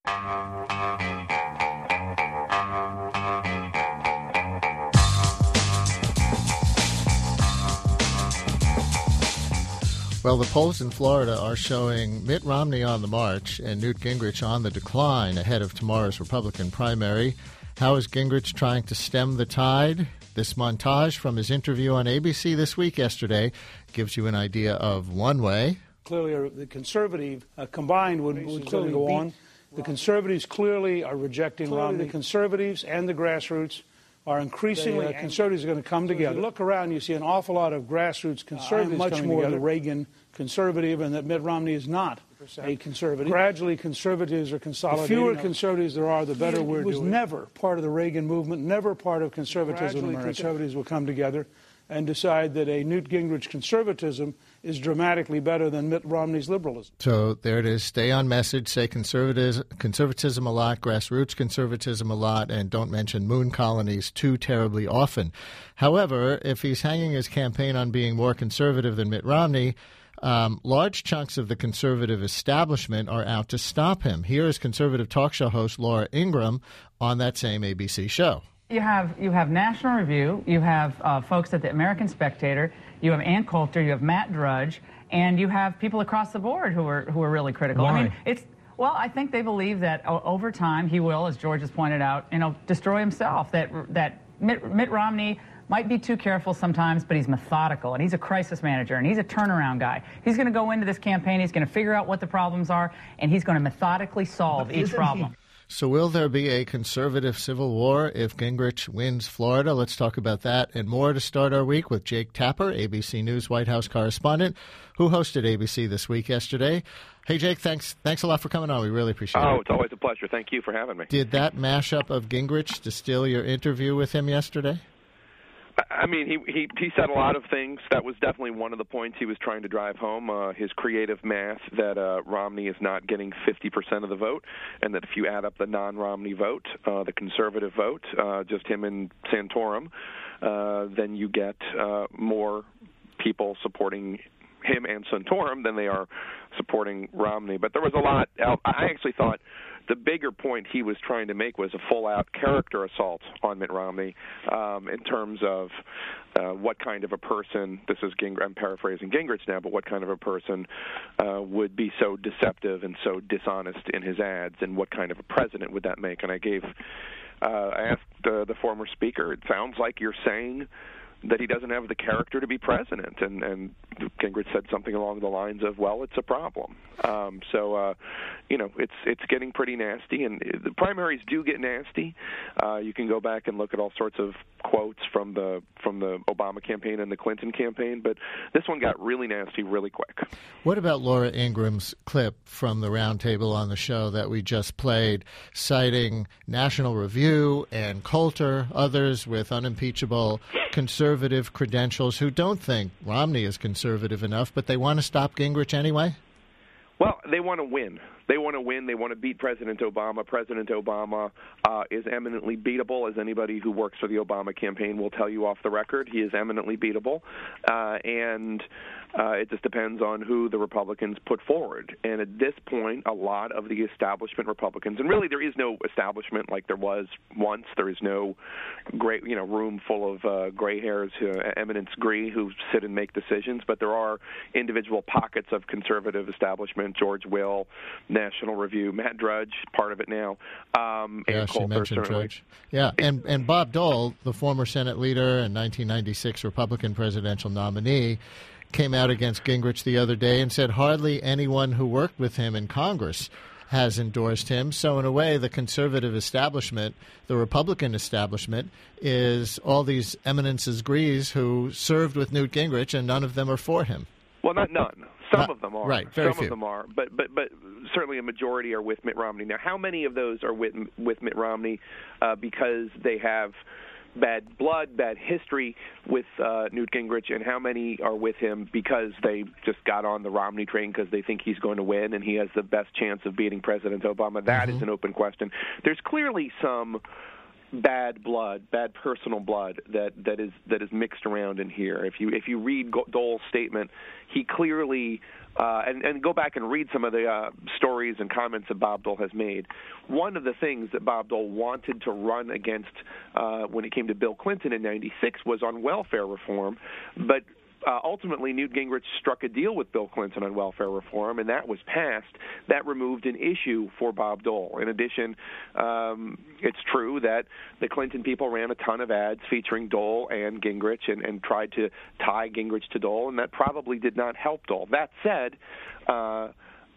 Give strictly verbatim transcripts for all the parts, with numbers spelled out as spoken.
Well, the polls in Florida are showing Mitt Romney on the march and Newt Gingrich on the decline ahead of tomorrow's Republican primary. How is Gingrich trying to stem the tide? This montage from his interview on A B C This Week yesterday gives you an idea of one way. Clearly, the conservative uh, combined would, would clearly go on. The conservatives clearly are rejecting clearly Romney. The conservatives and the grassroots are increasingly, they, uh, conservatives are going to come so together. Look around, you see an awful lot of grassroots conservatives uh, much more together. The Reagan conservative, and that Mitt Romney is not a conservative. Gradually, conservatives are consolidating. The fewer conservatives there are, the better we're doing. It was never part of the Reagan movement, never part of conservatism in America. Conservatives will come together and decide that a Newt Gingrich conservatism is dramatically better than Mitt Romney's liberalism. So there it is. Stay on message. Say conservatism, conservatism a lot, grassroots conservatism a lot, and don't mention moon colonies too terribly often. However, if he's hanging his campaign on being more conservative than Mitt Romney, um, large chunks of the conservative establishment are out to stop him. Here is conservative talk show host Laura Ingraham on that same A B C show. You have you have National Review, you have uh, folks at the American Spectator, you have Ann Coulter, you have Matt Drudge, and you have people across the board who are who are really critical. Why? I mean, it's well, I think they believe that o- over time he will, as George has pointed out, you know, destroy himself. That that Mitt, Mitt Romney might be too careful sometimes, but he's methodical, and he's a crisis manager, and he's a turnaround guy. He's going to go into this campaign, he's going to figure out what the problems are, and he's going to methodically solve each problem. He- So will there be a conservative civil war if Gingrich wins Florida? Let's talk about that and more to start our week with Jake Tapper, A B C News White House correspondent, who hosted A B C This Week yesterday. Hey, Jake, thanks thanks a lot for coming on. We really appreciate oh, it. Oh, it's always a pleasure. Thank you for having me. Did that mashup of Gingrich distill your interview with him yesterday? I mean, he, he he said a lot of things. That was definitely one of the points he was trying to drive home, uh, his creative math that uh, Romney is not getting fifty percent of the vote, and that if you add up the non-Romney vote, uh, the conservative vote, uh, just him and Santorum, uh, then you get uh, more people supporting him and Santorum than they are supporting Romney. But there was a lot. I actually thought the bigger point he was trying to make was a full-out character assault on Mitt Romney um, in terms of uh, what kind of a person, this is Gingrich, I'm paraphrasing Gingrich now, but what kind of a person uh, would be so deceptive and so dishonest in his ads, and what kind of a president would that make? And I gave, uh, I asked uh, the former speaker, it sounds like you're saying that he doesn't have the character to be president, and, and Gingrich said something along the lines of, well, it's a problem. Um, so, uh, you know, it's it's getting pretty nasty, and the primaries do get nasty. Uh, you can go back and look at all sorts of quotes from the from the Obama campaign and the Clinton campaign, but this one got really nasty really quick. What about Laura Ingraham's clip from the roundtable on the show that we just played, citing National Review and Coulter, others with unimpeachable conservative credentials who don't think Romney is conservative enough, but they want to stop Gingrich anyway? Well, they want to win. They want to win. They want to beat President Obama. President Obama uh, is eminently beatable, as anybody who works for the Obama campaign will tell you off the record. He is eminently beatable, uh, and uh, it just depends on who the Republicans put forward. And at this point, a lot of the establishment Republicans, and really there is no establishment like there was once. There is no great, you know, room full of uh, gray hairs, uh, eminence gris, who sit and make decisions. But there are individual pockets of conservative establishment. George Will, National Review, Matt Drudge, part of it now. Um, yeah, and she Coulter, mentioned certainly. Drudge. Yeah, and, and Bob Dole, the former Senate leader and nineteen ninety-six Republican presidential nominee, came out against Gingrich the other day and said hardly anyone who worked with him in Congress has endorsed him. So in a way, the conservative establishment, the Republican establishment, is all these eminences gris who served with Newt Gingrich, and none of them are for him. Well, not none. Some Not, of them are. Right, very Some few. of them are, but but but certainly a majority are with Mitt Romney. Now, how many of those are with with Mitt Romney uh, because they have bad blood, bad history with uh, Newt Gingrich, and how many are with him because they just got on the Romney train because they think he's going to win and he has the best chance of beating President Obama? That mm-hmm. is an open question. There's clearly some bad blood, bad personal blood that, that is that is mixed around in here. If you if you read Dole's statement, he clearly uh, and and go back and read some of the uh, stories and comments that Bob Dole has made. One of the things that Bob Dole wanted to run against uh, when it came to Bill Clinton in ninety-six was on welfare reform, but Uh, ultimately, Newt Gingrich struck a deal with Bill Clinton on welfare reform, and that was passed. That removed an issue for Bob Dole. In addition, um, it's true that the Clinton people ran a ton of ads featuring Dole and Gingrich and, and tried to tie Gingrich to Dole, and that probably did not help Dole. That said, uh,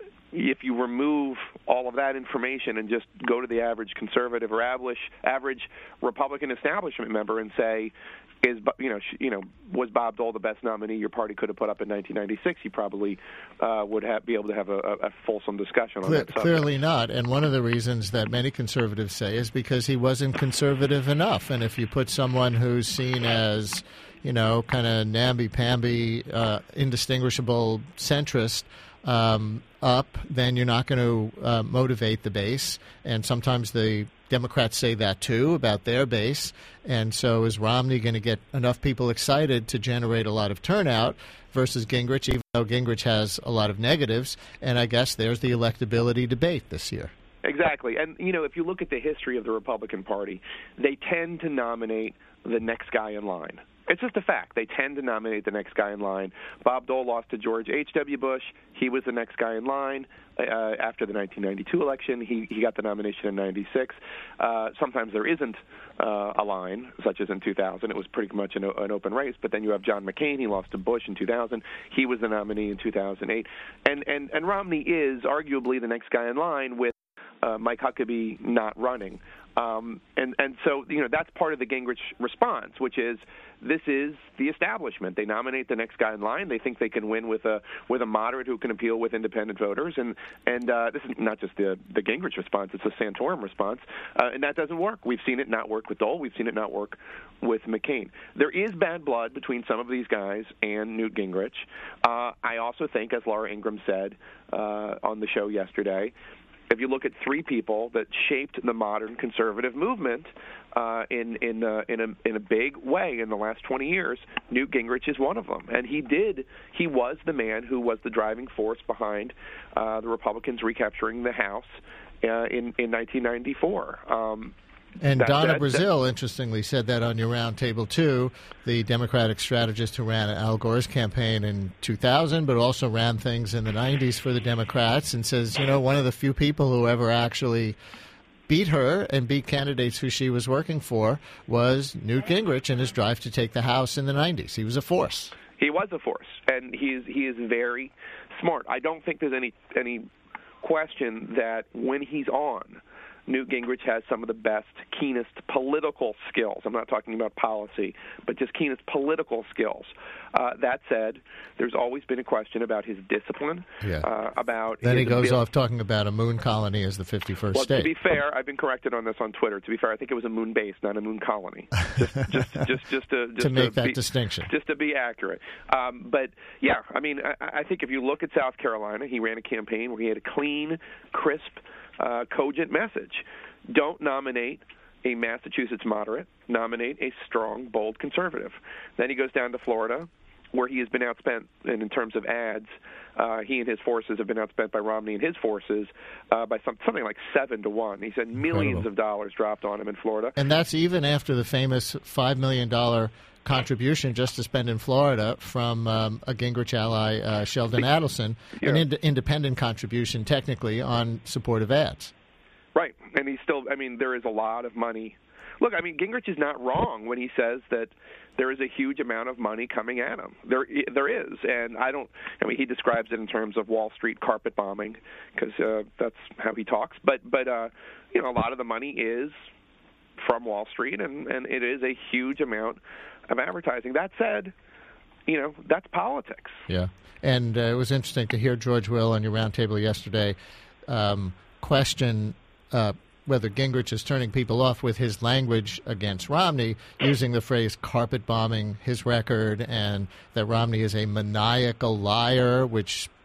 if you remove all of that information and just go to the average conservative or average, average Republican establishment member and say, is you know you know was Bob Dole the best nominee your party could have put up in nineteen ninety-six? You probably uh, would have, be able to have a, a fulsome discussion on Cle- that subject. Clearly not. And one of the reasons that many conservatives say is because he wasn't conservative enough. And if you put someone who's seen as, you know, kind of namby-pamby, uh, indistinguishable centrist um, up, then you're not going to uh, motivate the base. And sometimes the Democrats say that, too, about their base. And so is Romney going to get enough people excited to generate a lot of turnout versus Gingrich, even though Gingrich has a lot of negatives? And I guess there's the electability debate this year. Exactly. And, you know, if you look at the history of the Republican Party, they tend to nominate the next guy in line. It's just a fact. They tend to nominate the next guy in line. Bob Dole lost to George H W. Bush. He was the next guy in line. Uh, after the nineteen ninety-two election, he, he got the nomination in ninety-six. Uh, sometimes there isn't uh, a line, such as in two thousand. It was pretty much an, an open race. But then you have John McCain. He lost to Bush in two thousand. He was the nominee in two thousand eight. And, and, and Romney is arguably the next guy in line with uh, Mike Huckabee not running. Um, and, and so, you know, that's part of the Gingrich response, which is this is the establishment. They nominate the next guy in line. They think they can win with a with a moderate who can appeal with independent voters. And, and uh, this is not just the, the Gingrich response. It's a Santorum response. Uh, and that doesn't work. We've seen it not work with Dole. We've seen it not work with McCain. There is bad blood between some of these guys and Newt Gingrich. Uh, I also think, as Laura Ingraham said uh, on the show yesterday, if you look at three people that shaped the modern conservative movement uh, in in uh, in a in a big way in the last twenty years, Newt Gingrich is one of them, and he did he was the man who was the driving force behind uh, the Republicans recapturing the House uh, in in nineteen ninety-four. Um, And that, Donna that, Brazile, that, interestingly, said that on your roundtable, too, the Democratic strategist who ran Al Gore's campaign in two thousand, but also ran things in the nineties for the Democrats, and says, you know, one of the few people who ever actually beat her and beat candidates who she was working for was Newt Gingrich in his drive to take the House in the nineties. He was a force. He was a force, and he is, he is very smart. I don't think there's any any question that when he's on, Newt Gingrich has some of the best, keenest political skills. I'm not talking about policy, but just keenest political skills. Uh, that said, there's always been a question about his discipline. Yeah. Uh, about then he goes ability. off talking about a moon colony as the fifty-first well, state. To be fair, I've been corrected on this on Twitter. To be fair, I think it was a moon base, not a moon colony. Just, just, just, just to, just to make to that be, distinction. Just to be accurate. Um, but yeah, I mean, I, I think if you look at South Carolina, he ran a campaign where he had a clean, crisp, uh, cogent message. Don't nominate a Massachusetts moderate. Nominate a strong, bold conservative. Then he goes down to Florida, where he has been outspent, and in terms of ads, uh, he and his forces have been outspent by Romney and his forces uh, by some, something like seven to one. He said millions Incredible. of dollars dropped on him in Florida. And that's even after the famous five million dollars contribution just to spend in Florida from um, a Gingrich ally, uh, Sheldon Adelson, yeah. an ind- independent contribution technically on supportive ads. Right, and he's still, I mean, there is a lot of money. Look, I mean, Gingrich is not wrong when he says that there is a huge amount of money coming at him. There, there is, and I don't, I mean, he describes it in terms of Wall Street carpet bombing, because uh, that's how he talks. But, but uh, you know, a lot of the money is from Wall Street, and, and it is a huge amount of advertising. That said, you know, that's politics. Yeah, and uh, it was interesting to hear George Will on your roundtable yesterday um, question Uh, whether Gingrich is turning people off with his language against Romney, using the phrase carpet bombing his record, and that Romney is a maniacal liar, which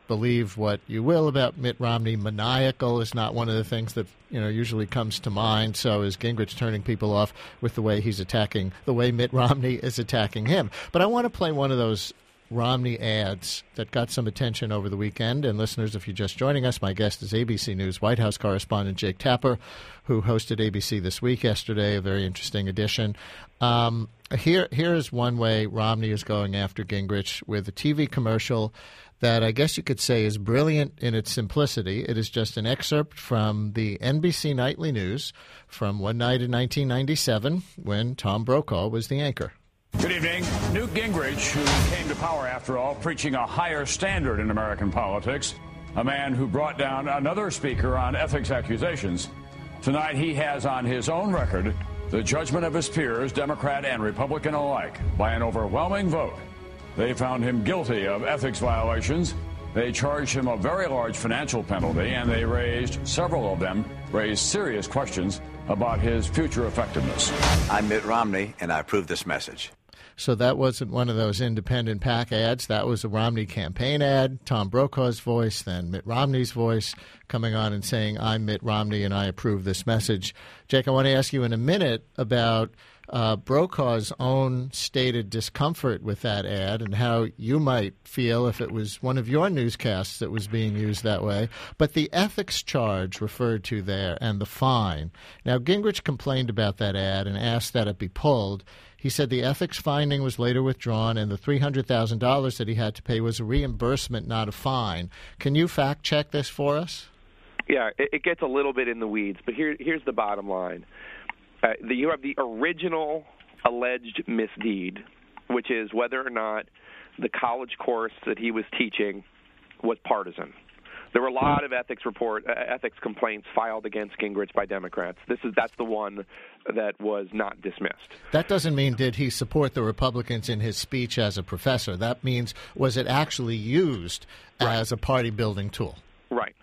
believe what you will about Mitt Romney. Maniacal is not one of the things that, you know, usually comes to mind. So is Gingrich turning people off with the way he's attacking, the way Mitt Romney is attacking him. But I want to play one of those Romney ads that got some attention over the weekend. And listeners, if you're just joining us, my guest is A B C News White House correspondent Jake Tapper, who hosted A B C This Week yesterday, a very interesting edition. Um, here, here is one way Romney is going after Gingrich with a T V commercial that I guess you could say is brilliant in its simplicity. It is just an excerpt from the N B C Nightly News from one night in nineteen ninety-seven when Tom Brokaw was the anchor. Good evening. Newt Gingrich, who came to power, after all, preaching a higher standard in American politics, a man who brought down another speaker on ethics accusations. Tonight he has on his own record the judgment of his peers, Democrat and Republican alike, by an overwhelming vote. They found him guilty of ethics violations. They charged him a very large financial penalty, and they raised, several of them, raised serious questions about his future effectiveness. I'm Mitt Romney, and I approve this message. So that wasn't one of those independent PAC ads. That was a Romney campaign ad, Tom Brokaw's voice, then Mitt Romney's voice coming on and saying, I'm Mitt Romney and I approve this message. Jake, I want to ask you in a minute about uh, Brokaw's own stated discomfort with that ad and how you might feel if it was one of your newscasts that was being used that way. But the ethics charge referred to there and the fine. Now, Gingrich complained about that ad and asked that it be pulled. He said the ethics finding was later withdrawn and the three hundred thousand dollars that he had to pay was a reimbursement, not a fine. Can you fact-check this for us? Yeah, it, it gets a little bit in the weeds, but here, here's the bottom line. Uh, the, you have the original alleged misdeed, which is whether or not the college course that he was teaching was partisan. There were a lot of ethics report, uh, ethics complaints filed against Gingrich by Democrats. This is that's the one that was not dismissed. That doesn't mean did he support the Republicans in his speech as a professor. That means was it actually used right. as a party-building tool? Right.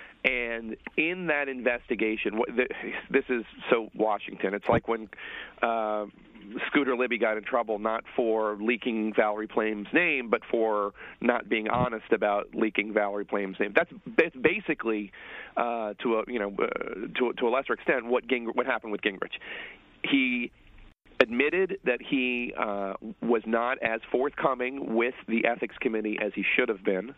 And in that investigation, this is so Washington. It's like when uh, Scooter Libby got in trouble not for leaking Valerie Plame's name, but for not being honest about leaking Valerie Plame's name. That's basically, uh, to a you know, uh, to to a lesser extent, what Ging- what happened with Gingrich. He admitted that he uh, was not as forthcoming with the ethics committee as he should have been.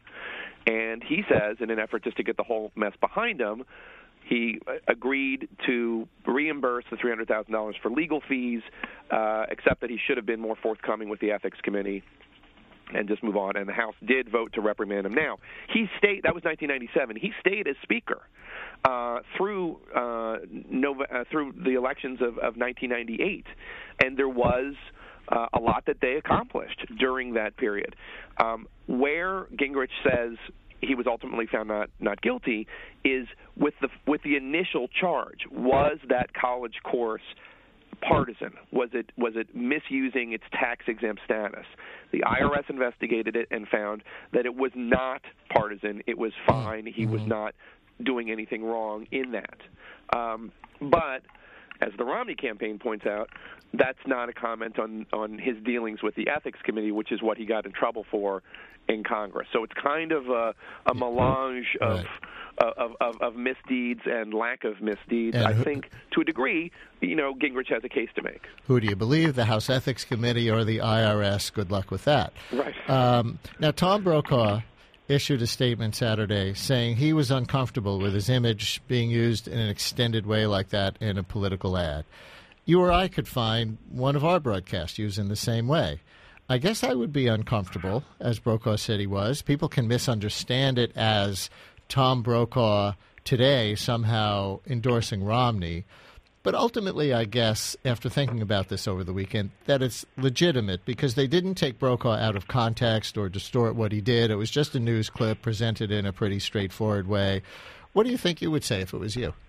And he says, in an effort just to get the whole mess behind him, he agreed to reimburse the three hundred thousand dollars for legal fees, uh, except that he should have been more forthcoming with the ethics committee and just move on. And the House did vote to reprimand him. Now, he stayed, that was nineteen ninety-seven. He stayed as Speaker uh, through uh, Nova, uh, through the elections of, of nineteen ninety-eight. And there was uh, a lot that they accomplished during that period. Um, where Gingrich says he was ultimately found not, not guilty is with the with the initial charge. Was that college course partisan? Was it was it misusing its tax-exempt status? The I R S investigated it and found that it was not partisan. It was fine. He was not doing anything wrong in that. Um, but as the Romney campaign points out, that's not a comment on, on his dealings with the ethics committee, which is what he got in trouble for in Congress. So it's kind of a, a melange of, right. of, of of misdeeds and lack of misdeeds. And I who, think, to a degree, you know, Gingrich has a case to make. Who do you believe, the House Ethics Committee or the I R S? Good luck with that. Right. Um, now, Tom Brokaw issued a statement Saturday saying he was uncomfortable with his image being used in an extended way like that in a political ad. You or I could find one of our broadcasts used in the same way. I guess I would be uncomfortable, as Brokaw said he was. People can misunderstand it as Tom Brokaw today somehow endorsing Romney. But ultimately, I guess, after thinking about this over the weekend, that it's legitimate because they didn't take Brokaw out of context or distort what he did. It was just a news clip presented in a pretty straightforward way. What do you think you would say if it was you?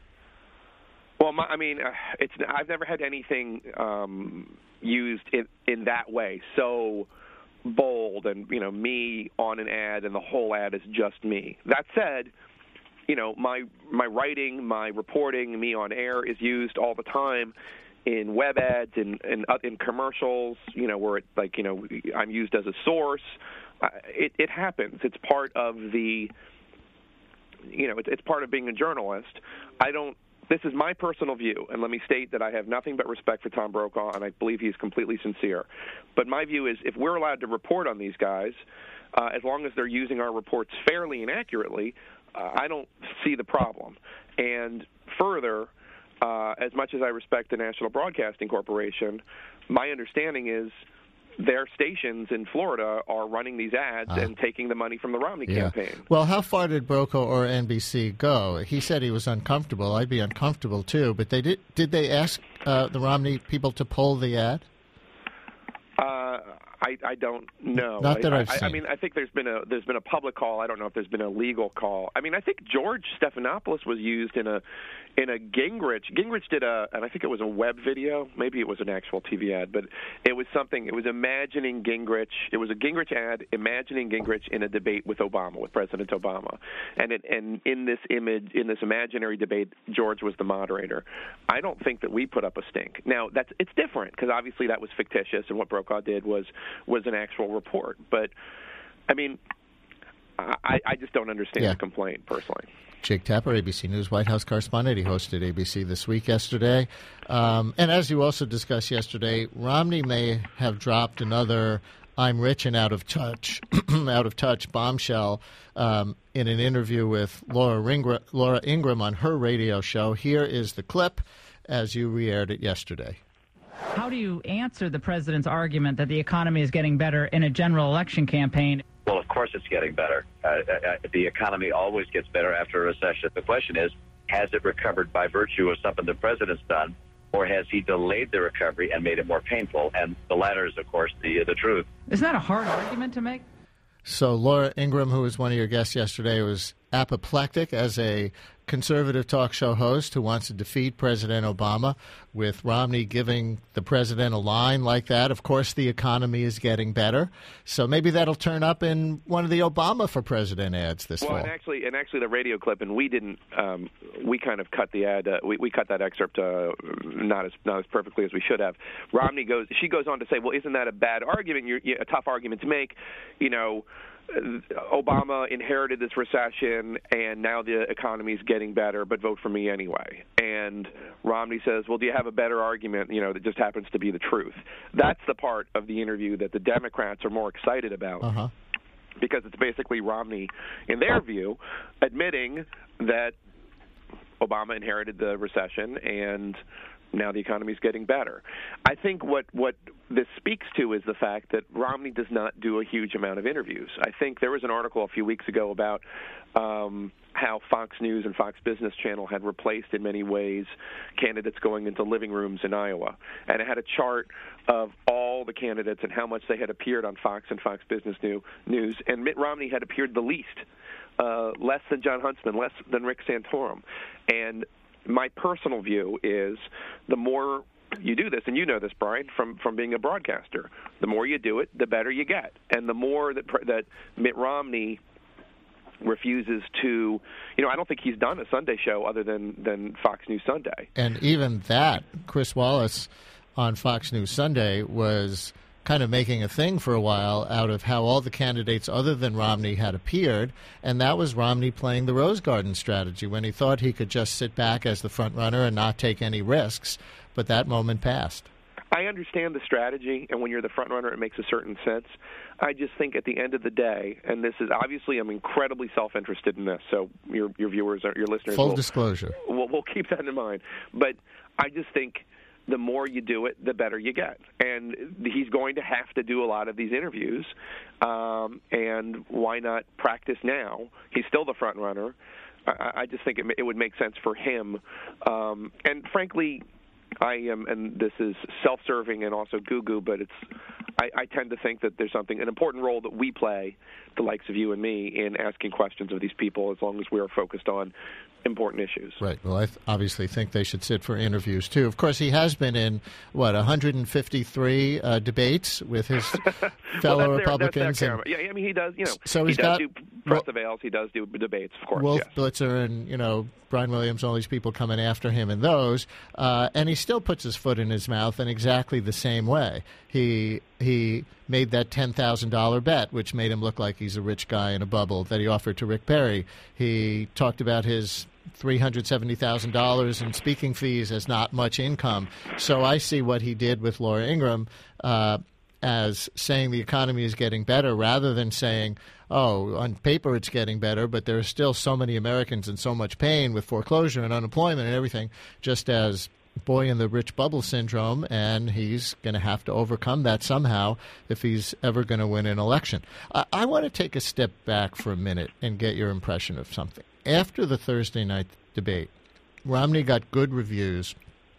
Well, my, I mean, uh, it's I've never had anything um, used in, in that way, so bold and, you know, me on an ad and the whole ad is just me. That said, you know, my my writing, my reporting, me on air is used all the time in web ads, in in, in commercials, you know, where it, like, you know, I'm used as a source. uh, it, it happens. It's part of the, you know, it's, it's part of being a journalist. I don't. This is my personal view, and let me state that I have nothing but respect for Tom Brokaw, and I believe he's completely sincere. But my view is if we're allowed to report on these guys, uh, as long as they're using our reports fairly and accurately, uh, I don't see the problem. And further, uh, as much as I respect the National Broadcasting Corporation, my understanding is their stations in Florida are running these ads uh, and taking the money from the Romney yeah. campaign. Well, how far did Brokaw or N B C go? He said he was uncomfortable. I'd be uncomfortable, too. But they did Did they ask uh, the Romney people to pull the ad? Uh, I, I don't know. Not that I, I've I, seen. I mean, I think there's been a there's been a public call. I don't know if there's been a legal call. I mean, I think George Stephanopoulos was used in a in a Gingrich. Gingrich did a, and I think it was a web video. Maybe it was an actual T V ad, but it was something. It was imagining Gingrich. It was a Gingrich ad, imagining Gingrich in a debate with Obama, with President Obama, and it, and in this image, in this imaginary debate, George was the moderator. I don't think that we put up a stink. Now that's it's different because obviously that was fictitious, and what Brokaw did was was an actual report. But I mean, I, I just don't understand yeah. the complaint personally. Jake Tapper, A B C News White House correspondent. He hosted A B C This Week yesterday. Um, and as you also discussed yesterday, Romney may have dropped another I'm rich and out of touch out of touch bombshell um, in an interview with Laura, Ringra, Laura Ingraham on her radio show. Here is the clip as you re-aired it yesterday. How do you answer the president's argument that the economy is getting better in a general election campaign? Well, of course it's getting better. Uh, uh, the economy always gets better after a recession. The question is, has it recovered by virtue of something the president's done, or has he delayed the recovery and made it more painful? And the latter is, of course, the the truth. Isn't that a hard argument to make? So Laura Ingraham, who was one of your guests yesterday, was apoplectic as a conservative talk show host who wants to defeat President Obama, with Romney giving the president a line like that. Of course, the economy is getting better. So maybe that'll turn up in one of the Obama for President ads this well, fall. Well, and actually, and actually the radio clip, and we didn't, um, we kind of cut the ad, uh, we, we cut that excerpt uh, not as not as perfectly as we should have. Romney goes, she goes on to say, well, isn't that a bad argument, You're, a tough argument to make, you know, Obama inherited this recession, and now the economy's getting better, but vote for me anyway. And Romney says, well, do you have a better argument, you know, that just happens to be the truth? That's the part of the interview that the Democrats are more excited about. Uh-huh. Because it's basically Romney, in their view, admitting that Obama inherited the recession and now the economy's getting better. I think what, what this speaks to is the fact that Romney does not do a huge amount of interviews. I think there was an article a few weeks ago about um, how Fox News and Fox Business Channel had replaced, in many ways, candidates going into living rooms in Iowa. And it had a chart of all the candidates and how much they had appeared on Fox and Fox Business News. And Mitt Romney had appeared the least, uh, less than John Huntsman, less than Rick Santorum. And my personal view is the more you do this, and you know this, Brian, from, from being a broadcaster, the more you do it, the better you get. And the more that that Mitt Romney refuses to, you know, I don't think he's done a Sunday show other than, than Fox News Sunday. And even that, Chris Wallace on Fox News Sunday was kind of making a thing for a while out of how all the candidates other than Romney had appeared, and that was Romney playing the Rose Garden strategy when he thought he could just sit back as the front runner and not take any risks, but that moment passed. I understand the strategy, and when you're the front runner, it makes a certain sense. I just think at the end of the day, and this is obviously I'm incredibly self-interested in this, so your your viewers, your listeners, full will, disclosure, we'll, we'll keep that in mind. But I just think the more you do it, the better you get. And he's going to have to do a lot of these interviews, um, and why not practice now? He's still the front runner. I, I just think it, it would make sense for him. Um, and frankly, I am, and this is self-serving and also goo-goo, but it's. I, I tend to think that there's something, an important role that we play, the likes of you and me, in asking questions of these people as long as we are focused on important issues. Right. Well, I th- obviously think they should sit for interviews, too. Of course, he has been in, what, one hundred fifty-three uh, debates with his fellow well, that's Republicans. Their, that's their and, yeah, I mean, he does, you know, so he he's does got, do press avails, he does do debates, of course. Wolf yes. Blitzer and, you know, Brian Williams, all these people coming after him in those, uh, and he still puts his foot in his mouth in exactly the same way. He he made that ten thousand dollars bet, which made him look like he's a rich guy in a bubble, that he offered to Rick Perry. He talked about his three hundred seventy thousand dollars in speaking fees as not much income. So I see what he did with Laura Ingraham uh, as saying the economy is getting better rather than saying, oh, on paper it's getting better, but there are still so many Americans in so much pain with foreclosure and unemployment and everything, just as boy in the rich bubble syndrome, and he's going to have to overcome that somehow if he's ever going to win an election. I, I want to take a step back for a minute and get your impression of something. After the Thursday night debate, Romney got good reviews,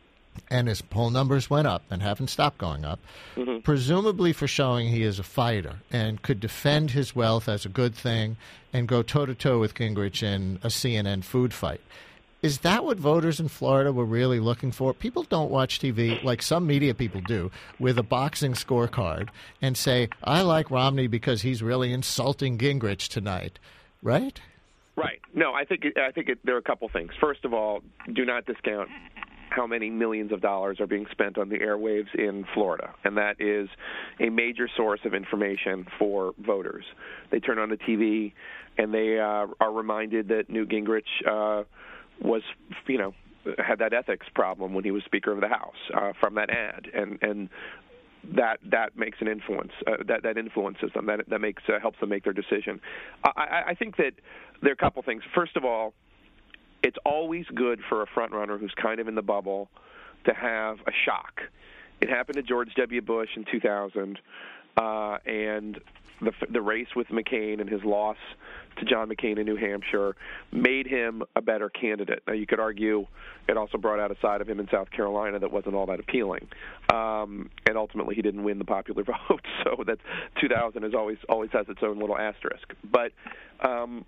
and his poll numbers went up and haven't stopped going up, mm-hmm. presumably for showing he is a fighter and could defend his wealth as a good thing and go toe-to-toe with Gingrich in a C N N food fight. Is that what voters in Florida were really looking for? People don't watch T V, like some media people do, with a boxing scorecard and say, I like Romney because he's really insulting Gingrich tonight, right? Right. No, I think I think it, there are a couple things. First of all, do not discount how many millions of dollars are being spent on the airwaves in Florida, and that is a major source of information for voters. They turn on the T V, and they uh, are reminded that Newt Gingrich uh, was, you know, had that ethics problem when he was Speaker of the House uh, from that ad, and and that that makes an influence. Uh, that that influences them. That that makes uh, helps them make their decision. I, I think that there are a couple things. First of all, it's always good for a front runner who's kind of in the bubble to have a shock. It happened to George W. Bush in two thousand, uh, and the the race with McCain and his loss to John McCain in New Hampshire made him a better candidate. Now, you could argue it also brought out a side of him in South Carolina that wasn't all that appealing, um, and ultimately he didn't win the popular vote. So that two thousand is always always has its own little asterisk. But um,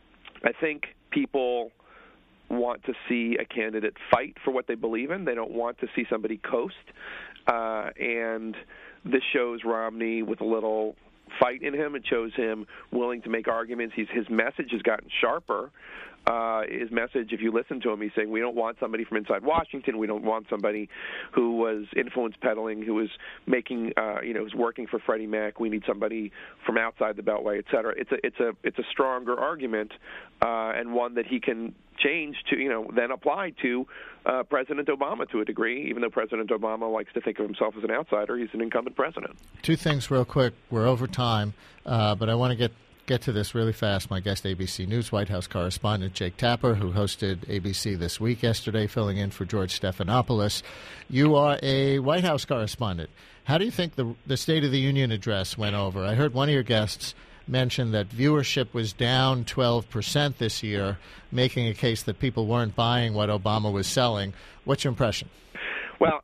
I think people want to see a candidate fight for what they believe in. They don't want to see somebody coast, uh, and this shows Romney with a little fight in him. It shows him willing to make arguments. He's, his message has gotten sharper. Uh, his message, if you listen to him, he's saying we don't want somebody from inside Washington. We don't want somebody who was influence peddling, who was making, uh, you know, who's working for Freddie Mac. We need somebody from outside the Beltway, et cetera. It's a, it's a, it's a stronger argument, uh, and one that he can change to, you know, then apply to uh, President Obama to a degree. Even though President Obama likes to think of himself as an outsider, he's an incumbent president. Two things real quick. We're over time, uh, but I want to get. Get to this really fast. My guest, A B C News White House correspondent Jake Tapper, who hosted A B C This Week yesterday, filling in for George Stephanopoulos. You are a White House correspondent. How do you think the the State of the Union address went over? I heard one of your guests mention that viewership was down twelve percent this year, making a case that people weren't buying what Obama was selling. What's your impression? Well,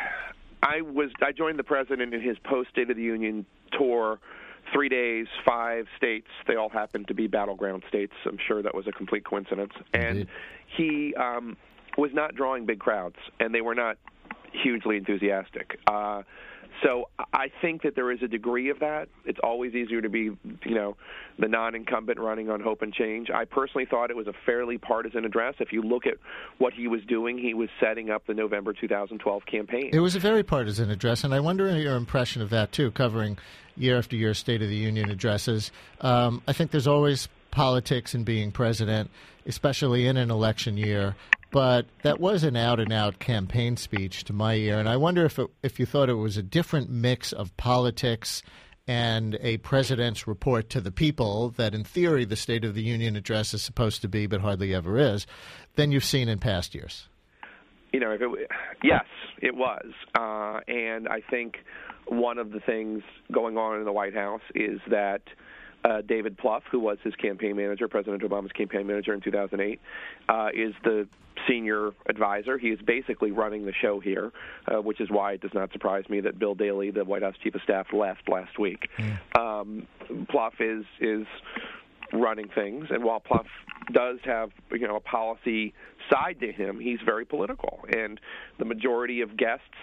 I was I joined the president in his post-State of the Union tour. Three days, five states. They all happened to be battleground states. I'm sure that was a complete coincidence. And Indeed. he um, was not drawing big crowds, and they were not hugely enthusiastic. Uh, so I think that there is a degree of that. It's always easier to be, you know, the non-incumbent running on hope and change. I personally thought it was a fairly partisan address. If you look at what he was doing, he was setting up the November two thousand twelve campaign. It was a very partisan address, and I wonder your impression of that, too, covering year after year State of the Union addresses. Um, I think there's always politics in being president, especially in an election year. But that was an out-and-out campaign speech to my ear, and I wonder if it, if you thought it was a different mix of politics and a president's report to the people that, in theory, the State of the Union address is supposed to be, but hardly ever is, than you've seen in past years. You know, if it, yes, it was. Uh, and I think one of the things going on in the White House is that uh, David Plouffe, who was his campaign manager, President Obama's campaign manager in two thousand eight, uh, is the senior advisor. He is basically running the show here, uh, which is why it does not surprise me that Bill Daley, the White House chief of staff, left last week. Mm. Um, Plouffe is is running things, and while Plouffe does have, you know, a policy side to him, he's very political, and the majority of guests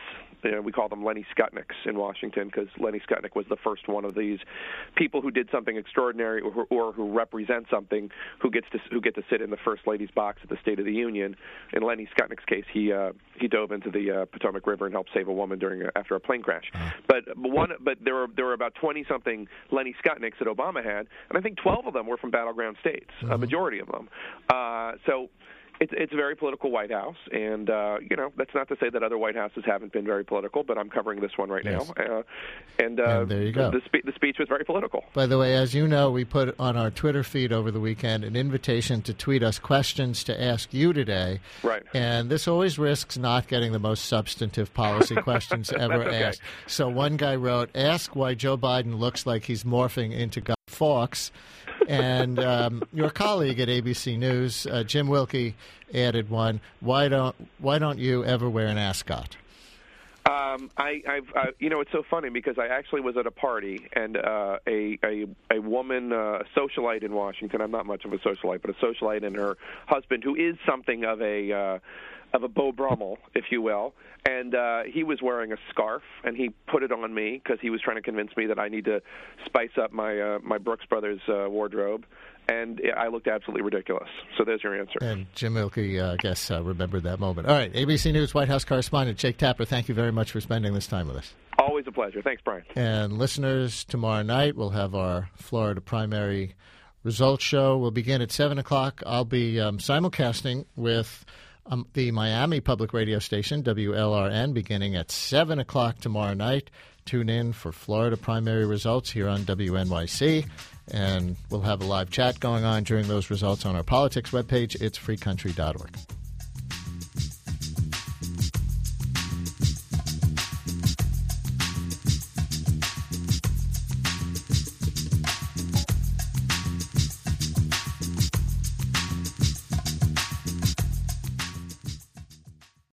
You know, we call them Lenny Skutniks in Washington because Lenny Skutnik was the first one of these people who did something extraordinary or, or who represent something who gets to who get to sit in the First Lady's box at the State of the Union. In Lenny Skutnik's case, he uh, he dove into the uh, Potomac River and helped save a woman during a, after a plane crash. But one, but there were there were about twenty something Lenny Skutniks that Obama had, and I think twelve of them were from battleground states, mm-hmm. a majority of them. Uh, so. It's it's a very political White House, and uh, you know that's not to say that other White Houses haven't been very political, but I'm covering this one right yes. now, uh, and, uh, and there you go. The, the, spe- the speech was very political. By the way, as you know, we put on our Twitter feed over the weekend an invitation to tweet us questions to ask you today, right? And this always risks not getting the most substantive policy questions ever okay. asked. So one guy wrote, "Ask why Joe Biden looks like he's morphing into Guy Fawkes." And um, your colleague at A B C News, uh, Jim Wilke, added one. Why don't Why don't you ever wear an ascot? Um, I, I've, uh, you know, it's so funny because I actually was at a party and uh, a, a a woman, uh, a socialite in Washington. I'm not much of a socialite, but a socialite and her husband, who is something of a uh, of a Beau Brummel, if you will. And uh, he was wearing a scarf, and he put it on me because he was trying to convince me that I need to spice up my uh, my Brooks Brothers uh, wardrobe. And I looked absolutely ridiculous. So there's your answer. And Jim Wilke, uh, I guess, uh, remembered that moment. All right, A B C News White House correspondent Jake Tapper, thank you very much for spending this time with us. Always a pleasure. Thanks, Brian. And listeners, tomorrow night we'll have our Florida primary results show. We'll begin at seven o'clock. I'll be um, simulcasting with um, the Miami public radio station, W L R N, beginning at seven o'clock tomorrow night. Tune in for Florida primary results here on W N Y C. And we'll have a live chat going on during those results on our politics webpage. It's free country dot org.